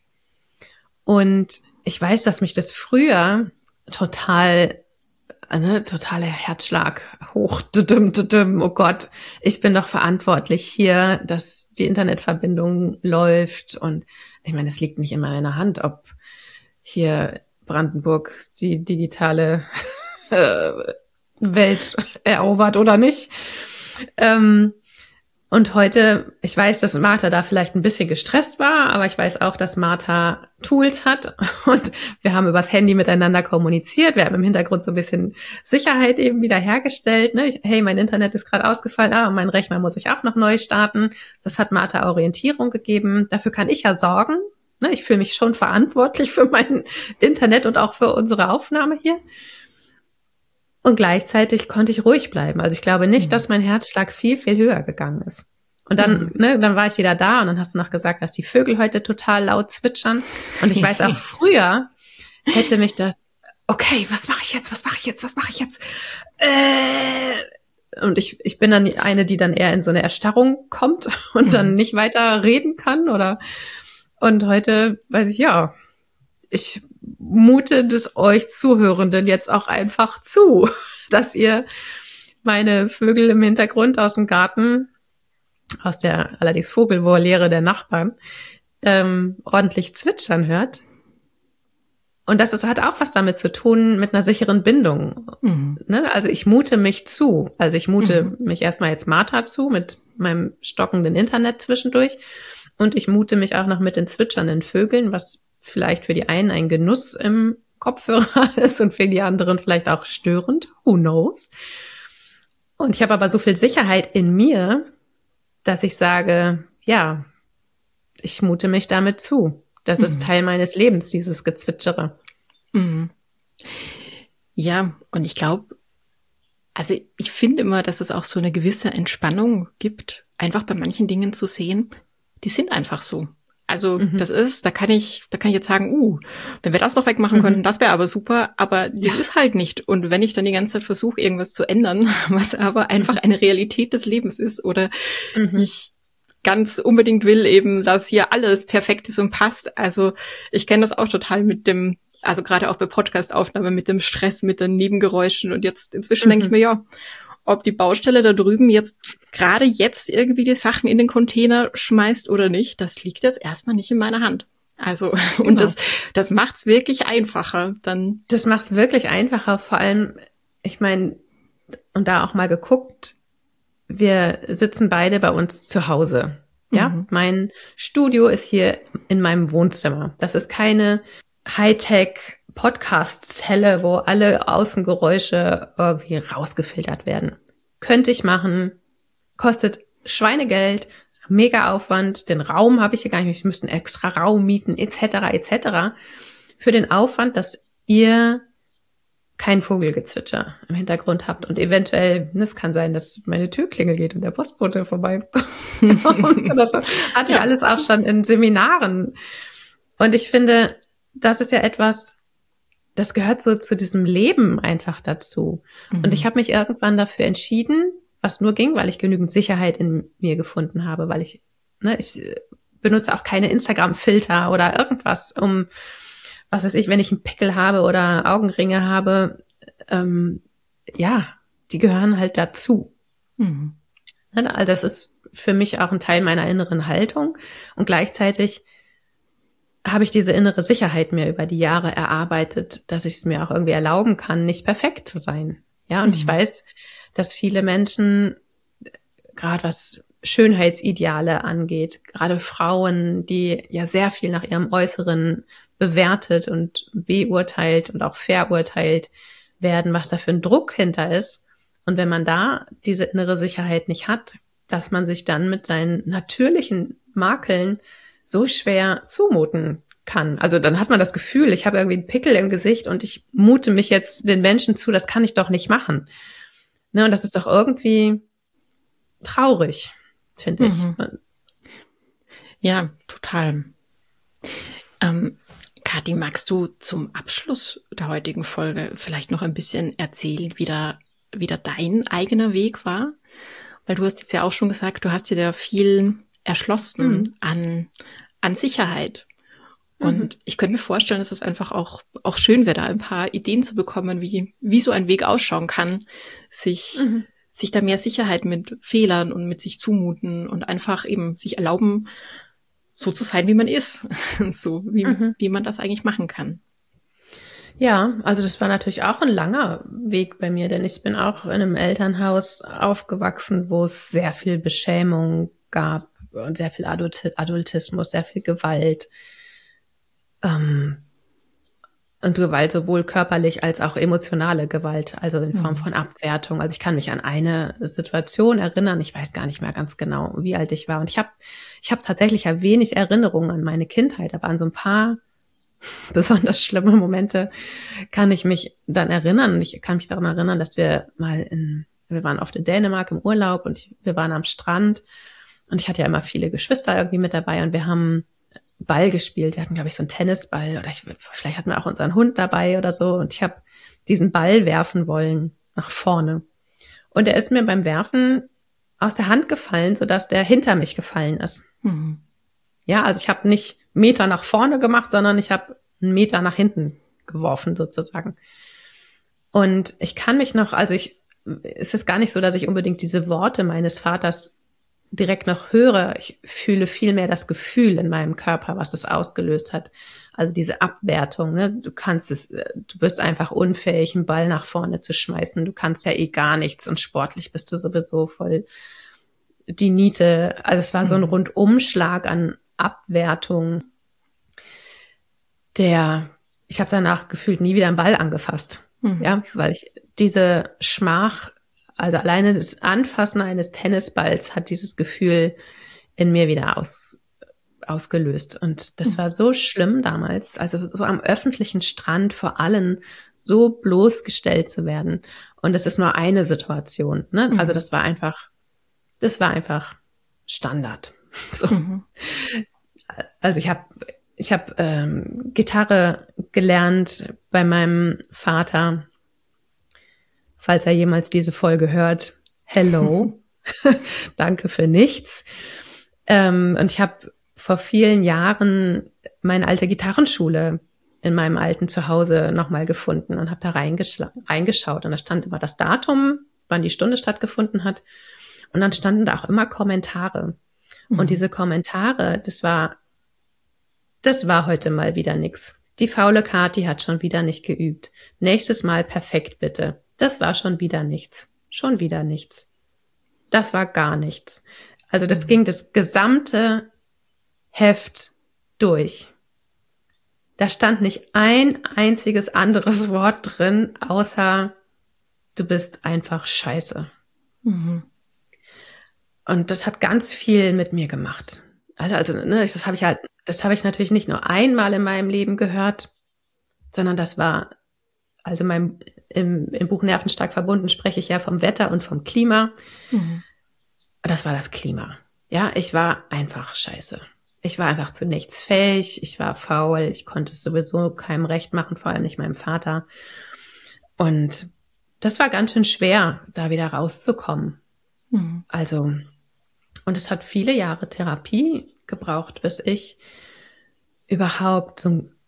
Und ich weiß, dass mich das früher total eine totale Herzschlag hoch, oh Gott, ich bin doch verantwortlich hier, dass die Internetverbindung läuft und ich meine, es liegt nicht in meiner Hand, ob hier Brandenburg die digitale äh, Welt erobert oder nicht. Ähm, und heute, ich weiß, dass Martha da vielleicht ein bisschen gestresst war, aber ich weiß auch, dass Martha Tools hat und wir haben übers Handy miteinander kommuniziert. Wir haben im Hintergrund so ein bisschen Sicherheit eben wieder hergestellt. Ne? Ich, hey, mein Internet ist gerade ausgefallen, ah, mein Rechner muss ich auch noch neu starten. Das hat Martha Orientierung gegeben. Dafür kann ich ja sorgen. Ne? Ich fühle mich schon verantwortlich für mein Internet und auch für unsere Aufnahme hier. Und gleichzeitig konnte ich ruhig bleiben. Also ich glaube nicht, mhm. dass mein Herzschlag viel, viel höher gegangen ist. Und dann, mhm. ne, dann war ich wieder da und dann hast du noch gesagt, dass die Vögel heute total laut zwitschern. Und ich weiß auch, früher hätte mich das, okay, was mache ich jetzt, was mache ich jetzt, was mache ich jetzt? Äh, und ich, ich bin dann eine, die dann eher in so eine Erstarrung kommt und mhm. dann nicht weiter reden kann oder Und heute weiß ich, ja, ich mute das euch Zuhörenden jetzt auch einfach zu, dass ihr meine Vögel im Hintergrund aus dem Garten, aus der allerdings Vogelvoliere der Nachbarn, ähm, ordentlich zwitschern hört. Und das ist, hat auch was damit zu tun, mit einer sicheren Bindung. Mhm. Ne? Also ich mute mich zu. Also ich mute mhm. mich erstmal jetzt Martha zu, mit meinem stockenden Internet zwischendurch. Und ich mute mich auch noch mit den zwitschernden Vögeln, was vielleicht für die einen ein Genuss im Kopfhörer ist und für die anderen vielleicht auch störend. Who knows? Und ich habe aber so viel Sicherheit in mir, dass ich sage, ja, ich mute mich damit zu. Das mhm. ist Teil meines Lebens, dieses Gezwitschere. Mhm. Ja, und ich glaube, also ich finde immer, dass es auch so eine gewisse Entspannung gibt, einfach bei manchen Dingen zu sehen, die sind einfach so. Also mhm. das ist, da kann ich, da kann ich jetzt sagen, uh, wenn wir das noch wegmachen mhm. könnten, das wäre aber super, aber das ja. ist halt nicht. Und wenn ich dann die ganze Zeit versuche, irgendwas zu ändern, was aber einfach eine Realität des Lebens ist, oder mhm. ich ganz unbedingt will eben, dass hier alles perfekt ist und passt. Also ich kenne das auch total mit dem, also gerade auch bei Podcast-Aufnahme, mit dem Stress, mit den Nebengeräuschen. Und jetzt inzwischen mhm. denke ich mir, ja, ob die Baustelle da drüben jetzt gerade jetzt irgendwie die Sachen in den Container schmeißt oder nicht, das liegt jetzt erstmal nicht in meiner Hand. Also genau. Und das, das macht's wirklich einfacher. Dann das macht's wirklich einfacher. Vor allem, ich meine, und da auch mal geguckt, wir sitzen beide bei uns zu Hause. Ja, mhm. Mein Studio ist hier in meinem Wohnzimmer. Das ist keine Hightech-Podcast-Zelle, wo alle Außengeräusche irgendwie rausgefiltert werden. Könnte ich machen, kostet Schweinegeld, mega Aufwand. Den Raum habe ich hier gar nicht. Ich müsste einen extra Raum mieten, et cetera et cetera. Für den Aufwand, dass ihr kein Vogelgezwitscher im Hintergrund habt und eventuell, es kann sein, dass meine Türklingel geht und der Postbote vorbeikommt. Das hatte ich alles auch schon in Seminaren. Und ich finde, das ist ja etwas, das gehört so zu diesem Leben einfach dazu. Mhm. Und ich habe mich irgendwann dafür entschieden, was nur ging, weil ich genügend Sicherheit in mir gefunden habe, weil ich, ne, ich benutze auch keine Instagram-Filter oder irgendwas, um was weiß ich, wenn ich einen Pickel habe oder Augenringe habe, ähm, ja, die gehören halt dazu. Mhm. Also das ist für mich auch ein Teil meiner inneren Haltung und gleichzeitig habe ich diese innere Sicherheit mir über die Jahre erarbeitet, dass ich es mir auch irgendwie erlauben kann, nicht perfekt zu sein. Ja, und mhm. ich weiß, dass viele Menschen, gerade was Schönheitsideale angeht, gerade Frauen, die ja sehr viel nach ihrem Äußeren bewertet und beurteilt und auch verurteilt werden, was da für ein Druck hinter ist. Und wenn man da diese innere Sicherheit nicht hat, dass man sich dann mit seinen natürlichen Makeln so schwer zumuten kann. Also dann hat man das Gefühl, ich habe irgendwie einen Pickel im Gesicht und ich mute mich jetzt den Menschen zu, das kann ich doch nicht machen. Ne, und das ist doch irgendwie traurig, finde ich. Mhm. Ja, total. Ähm, Kathi, magst du zum Abschluss der heutigen Folge vielleicht noch ein bisschen erzählen, wie da, wie da dein eigener Weg war? Weil du hast jetzt ja auch schon gesagt, du hast dir da viel erschlossen mhm. an, an Sicherheit. Und mhm. ich könnte mir vorstellen, dass es einfach auch, auch schön wäre, da ein paar Ideen zu bekommen, wie, wie so ein Weg ausschauen kann, sich, mhm. sich da mehr Sicherheit mit Fehlern und mit sich zumuten und einfach eben sich erlauben, so zu sein, wie man ist, so wie, mhm. wie man das eigentlich machen kann. Ja, also das war natürlich auch ein langer Weg bei mir, denn ich bin auch in einem Elternhaus aufgewachsen, wo es sehr viel Beschämung gab und sehr viel Adult- Adultismus, sehr viel Gewalt. Ähm, und Gewalt sowohl körperlich als auch emotionale Gewalt, also in Form von Abwertung. Also ich kann mich an eine Situation erinnern, ich weiß gar nicht mehr ganz genau, wie alt ich war. Und ich habe ich hab tatsächlich ja wenig Erinnerungen an meine Kindheit, aber an so ein paar besonders schlimme Momente kann ich mich dann erinnern. Und ich kann mich daran erinnern, dass wir mal in, wir waren oft in Dänemark im Urlaub und ich, wir waren am Strand und ich hatte ja immer viele Geschwister irgendwie mit dabei und wir haben Ball gespielt. Wir hatten, glaube ich, so einen Tennisball oder ich, vielleicht hatten wir auch unseren Hund dabei oder so und ich habe diesen Ball werfen wollen nach vorne. Und er ist mir beim Werfen aus der Hand gefallen, sodass der hinter mich gefallen ist. Mhm. Ja, also ich habe nicht Meter nach vorne gemacht, sondern ich habe einen Meter nach hinten geworfen sozusagen. Und ich kann mich noch, also ich, es ist gar nicht so, dass ich unbedingt diese Worte meines Vaters direkt noch höre. Ich fühle viel mehr das Gefühl in meinem Körper, was das ausgelöst hat. Also diese Abwertung, ne? Du kannst es, du bist einfach unfähig, einen Ball nach vorne zu schmeißen. Du kannst ja eh gar nichts und sportlich bist du sowieso voll die Niete. Also es war so ein Rundumschlag an Abwertung, der, ich habe danach gefühlt nie wieder einen Ball angefasst. Mhm. Ja, weil ich diese Schmach, also alleine das Anfassen eines Tennisballs hat dieses Gefühl in mir wieder aus, ausgelöst. Und das mhm. war so schlimm damals, also so am öffentlichen Strand vor allen so bloßgestellt zu werden. Und es ist nur eine Situation, ne? Mhm. Also das war einfach, das war einfach Standard. So. Mhm. Also ich habe ich habe ähm, Gitarre gelernt bei meinem Vater. Falls er jemals diese Folge hört, hello, danke für nichts. Ähm, und ich habe vor vielen Jahren meine alte Gitarrenschule in meinem alten Zuhause nochmal gefunden und habe da reingeschaut. Und da stand immer das Datum, wann die Stunde stattgefunden hat. Und dann standen da auch immer Kommentare. Mhm. Und diese Kommentare, das war, das war heute mal wieder nix. Die faule Kathi hat schon wieder nicht geübt. Nächstes Mal perfekt bitte. Das war schon wieder nichts. Schon wieder nichts. Das war gar nichts. Also das mhm. ging das gesamte Heft durch. Da stand nicht ein einziges anderes Wort drin, außer du bist einfach scheiße. Mhm. Und das hat ganz viel mit mir gemacht. Also, also ne, das habe ich halt, das habe ich natürlich nicht nur einmal in meinem Leben gehört, sondern das war, also mein, im, im Buch Nervenstark verbunden spreche ich ja vom Wetter und vom Klima. Mhm. Das war das Klima. Ja, ich war einfach scheiße. Ich war einfach zu nichts fähig. Ich war faul. Ich konnte es sowieso keinem recht machen, vor allem nicht meinem Vater. Und das war ganz schön schwer, da wieder rauszukommen. Mhm. Also, und es hat viele Jahre Therapie gebraucht, bis ich überhaupt so ein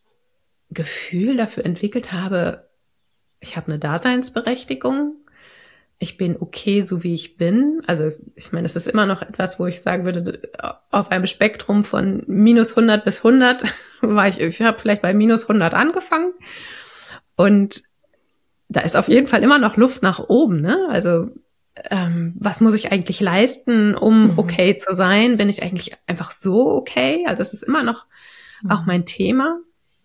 Gefühl dafür entwickelt habe, ich habe eine Daseinsberechtigung, ich bin okay, so wie ich bin. Also ich meine, es ist immer noch etwas, wo ich sagen würde, auf einem Spektrum von minus hundert bis hundert war ich, ich habe vielleicht bei minus hundert angefangen und da ist auf jeden Fall immer noch Luft nach oben, ne? Also ähm, was muss ich eigentlich leisten, um mhm. okay zu sein? Bin ich eigentlich einfach so okay? Also es ist immer noch mhm. auch mein Thema.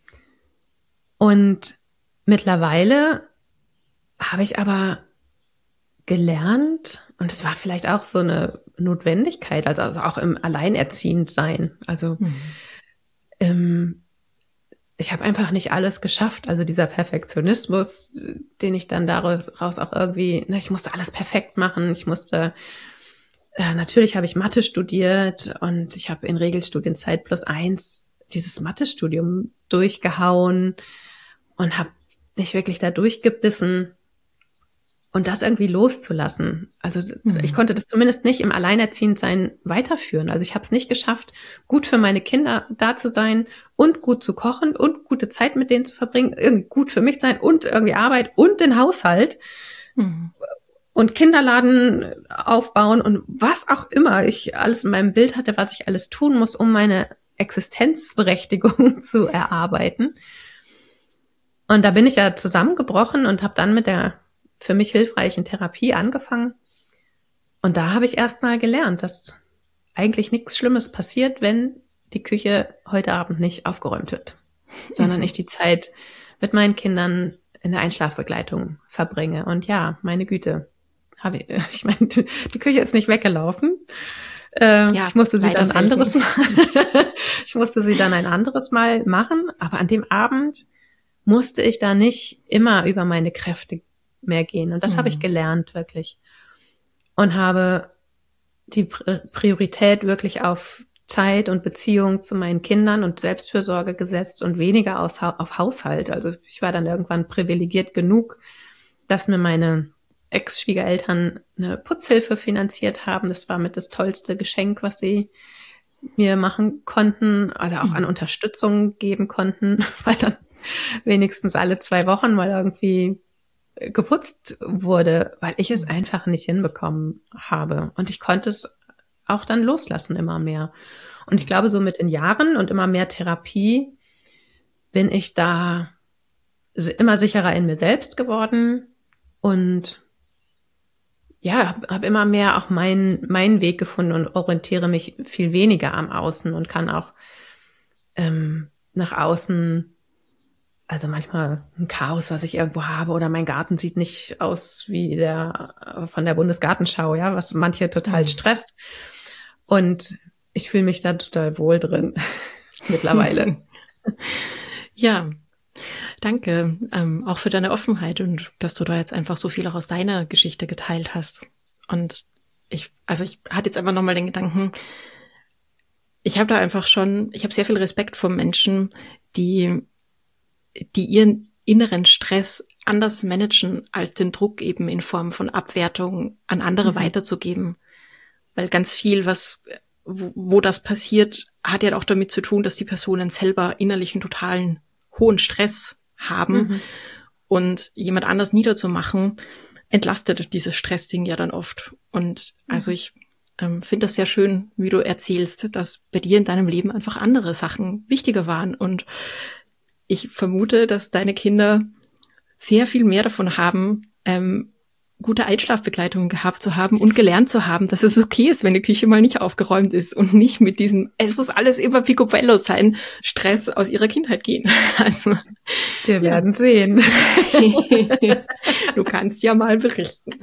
Und mittlerweile habe ich aber gelernt, und es war vielleicht auch so eine Notwendigkeit, also, also auch im Alleinerziehendsein. Also mhm. ähm, ich habe einfach nicht alles geschafft. Also dieser Perfektionismus, den ich dann daraus auch irgendwie, na, ich musste alles perfekt machen. Ich musste, äh, natürlich habe ich Mathe studiert und ich habe in Regelstudienzeit plus eins dieses Mathestudium durchgehauen und habe mich wirklich da durchgebissen. Und das irgendwie loszulassen. Also mhm. ich konnte das zumindest nicht im Alleinerziehendsein weiterführen. Also ich habe es nicht geschafft, gut für meine Kinder da zu sein und gut zu kochen und gute Zeit mit denen zu verbringen, irgendwie gut für mich sein und irgendwie Arbeit und den Haushalt mhm. und Kinderladen aufbauen und was auch immer ich alles in meinem Bild hatte, was ich alles tun muss, um meine Existenzberechtigung zu erarbeiten. Und da bin ich ja zusammengebrochen und habe dann mit der für mich hilfreichen Therapie angefangen. Und da habe ich erst mal gelernt, dass eigentlich nichts Schlimmes passiert, wenn die Küche heute Abend nicht aufgeräumt wird, sondern ich die Zeit mit meinen Kindern in der Einschlafbegleitung verbringe. Und ja, meine Güte, habe ich, ich meine, die Küche ist nicht weggelaufen. Äh, ja, ich musste sie dann ein anderes Mal, ich musste sie dann ein anderes Mal machen. Aber an dem Abend musste ich da nicht immer über meine Kräfte mehr gehen. Und das mhm. habe ich gelernt, wirklich. Und habe die Priorität wirklich auf Zeit und Beziehung zu meinen Kindern und Selbstfürsorge gesetzt und weniger aus, auf Haushalt. Also ich war dann irgendwann privilegiert genug, dass mir meine Ex-Schwiegereltern eine Putzhilfe finanziert haben. Das war mit das tollste Geschenk, was sie mir machen konnten, also auch an Unterstützung geben konnten, weil dann wenigstens alle zwei Wochen mal irgendwie geputzt wurde, weil ich es einfach nicht hinbekommen habe. Und ich konnte es auch dann loslassen immer mehr. Und ich glaube, so mit den Jahren und immer mehr Therapie bin ich da immer sicherer in mir selbst geworden und ja, habe hab immer mehr auch meinen meinen Weg gefunden und orientiere mich viel weniger am Außen und kann auch ähm, nach außen, also manchmal ein Chaos, was ich irgendwo habe, oder mein Garten sieht nicht aus wie der äh, von der Bundesgartenschau, ja, was manche total stresst. Und ich fühle mich da total wohl drin mittlerweile. Ja, danke, ähm, auch für deine Offenheit und dass du da jetzt einfach so viel auch aus deiner Geschichte geteilt hast. Und ich, also ich hatte jetzt einfach nochmal den Gedanken, ich habe da einfach schon, ich habe sehr viel Respekt vor Menschen, die, die ihren inneren Stress anders managen, als den Druck eben in Form von Abwertung an andere mhm. weiterzugeben. Weil ganz viel, was, wo, wo das passiert, hat ja auch damit zu tun, dass die Personen selber innerlich einen totalen hohen Stress haben mhm. und jemand anders niederzumachen, entlastet dieses Stressding ja dann oft. Und mhm. also ich ähm, finde das sehr schön, wie du erzählst, dass bei dir in deinem Leben einfach andere Sachen wichtiger waren. Und ich vermute, dass deine Kinder sehr viel mehr davon haben, ähm, gute Einschlafbegleitung gehabt zu haben und gelernt zu haben, dass es okay ist, wenn die Küche mal nicht aufgeräumt ist und nicht mit diesem, es muss alles immer picobello sein, Stress aus ihrer Kindheit gehen. Also wir werden ja. sehen. Du kannst ja mal berichten.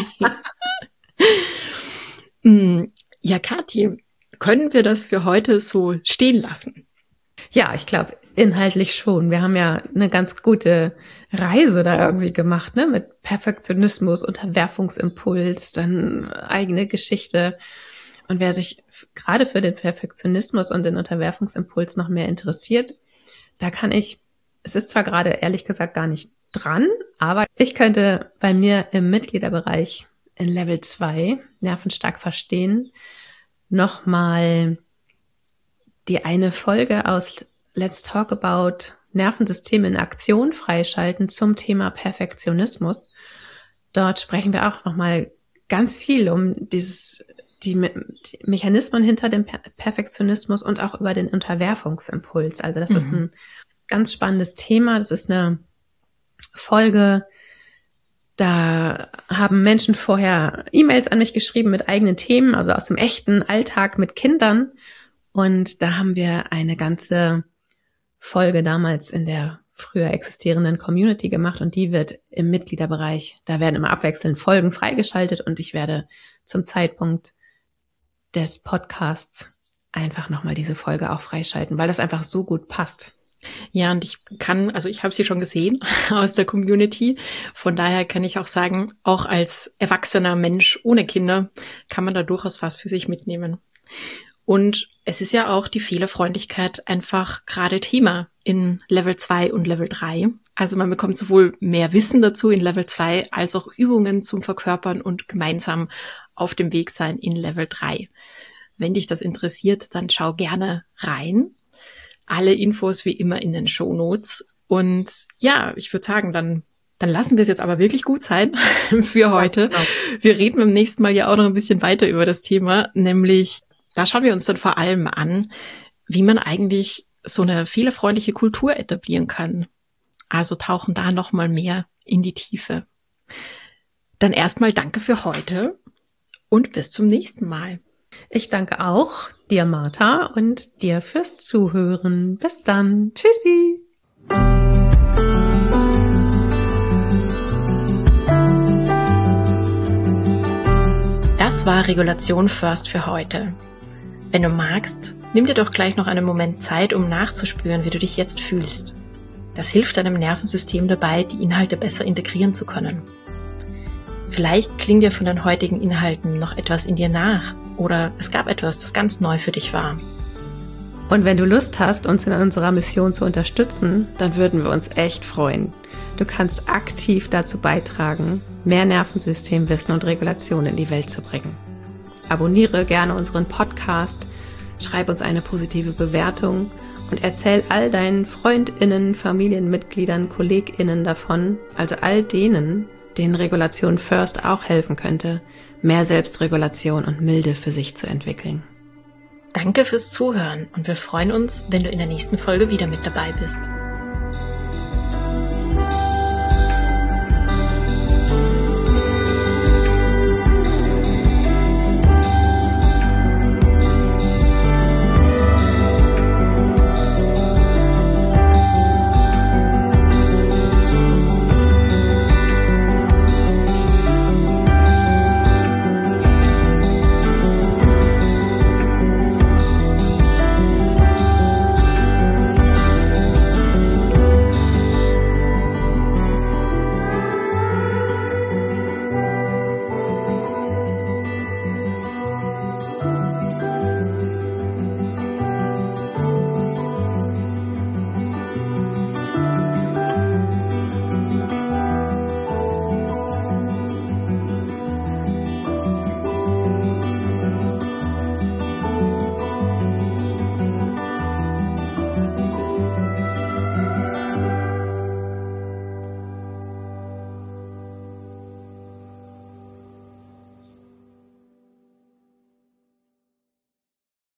Ja, Kathi, können wir das für heute so stehen lassen? Ja, ich glaube, inhaltlich schon. Wir haben ja eine ganz gute Reise da irgendwie gemacht, ne? Mit Perfektionismus, Unterwerfungsimpuls, dann eigene Geschichte. Und wer sich gerade für den Perfektionismus und den Unterwerfungsimpuls noch mehr interessiert, da kann ich, es ist zwar gerade ehrlich gesagt gar nicht dran, aber ich könnte bei mir im Mitgliederbereich in Level zwei, Nervenstark verstehen, nochmal die eine Folge aus Let's Talk About Nervensystem in Aktion freischalten zum Thema Perfektionismus. Dort sprechen wir auch nochmal ganz viel um dieses, die, Me- die Mechanismen hinter dem per- Perfektionismus und auch über den Unterwerfungsimpuls. Also das mhm. ist ein ganz spannendes Thema. Das ist eine Folge, da haben Menschen vorher E-Mails an mich geschrieben mit eigenen Themen, also aus dem echten Alltag mit Kindern. Und da haben wir eine ganze Folge damals in der früher existierenden Community gemacht und die wird im Mitgliederbereich, da werden immer abwechselnd Folgen freigeschaltet und ich werde zum Zeitpunkt des Podcasts einfach nochmal diese Folge auch freischalten, weil das einfach so gut passt. Ja, und ich kann, also ich habe sie schon gesehen aus der Community, von daher kann ich auch sagen, auch als erwachsener Mensch ohne Kinder kann man da durchaus was für sich mitnehmen. Und es ist ja auch die Fehlerfreundlichkeit einfach gerade Thema in Level zwei und Level drei. Also man bekommt sowohl mehr Wissen dazu in Level zwei als auch Übungen zum Verkörpern und gemeinsam auf dem Weg sein in Level drei. Wenn dich das interessiert, dann schau gerne rein. Alle Infos wie immer in den Shownotes. Und ja, ich würde sagen, dann Dann lassen wir es jetzt aber wirklich gut sein für heute. Ja, genau. Wir reden beim nächsten Mal ja auch noch ein bisschen weiter über das Thema, nämlich da schauen wir uns dann vor allem an, wie man eigentlich so eine fehlerfreundliche Kultur etablieren kann. Also tauchen da noch mal mehr in die Tiefe. Dann erstmal danke für heute und bis zum nächsten Mal. Ich danke auch dir, Martha, und dir fürs Zuhören. Bis dann. Tschüssi. Das war Regulation First für heute. Wenn du magst, nimm dir doch gleich noch einen Moment Zeit, um nachzuspüren, wie du dich jetzt fühlst. Das hilft deinem Nervensystem dabei, die Inhalte besser integrieren zu können. Vielleicht klingt dir von den heutigen Inhalten noch etwas in dir nach oder es gab etwas, das ganz neu für dich war. Und wenn du Lust hast, uns in unserer Mission zu unterstützen, dann würden wir uns echt freuen. Du kannst aktiv dazu beitragen, mehr Nervensystemwissen und Regulation in die Welt zu bringen. Abonniere gerne unseren Podcast, schreib uns eine positive Bewertung und erzähl all deinen FreundInnen, Familienmitgliedern, KollegInnen davon, also all denen, denen Regulation First auch helfen könnte, mehr Selbstregulation und Milde für sich zu entwickeln. Danke fürs Zuhören und wir freuen uns, wenn du in der nächsten Folge wieder mit dabei bist.